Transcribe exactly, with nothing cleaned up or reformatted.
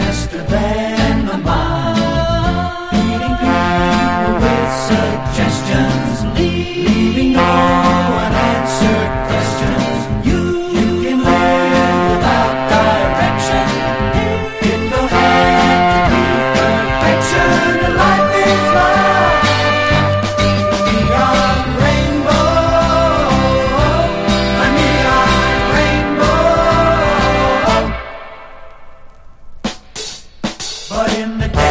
faster than the mind, feeding people with suggestions, leaving no unanswered questions. You, you can live without direction, in the hand to be perfection, and life is life. Neon rainbow, a neon rainbow. But in the day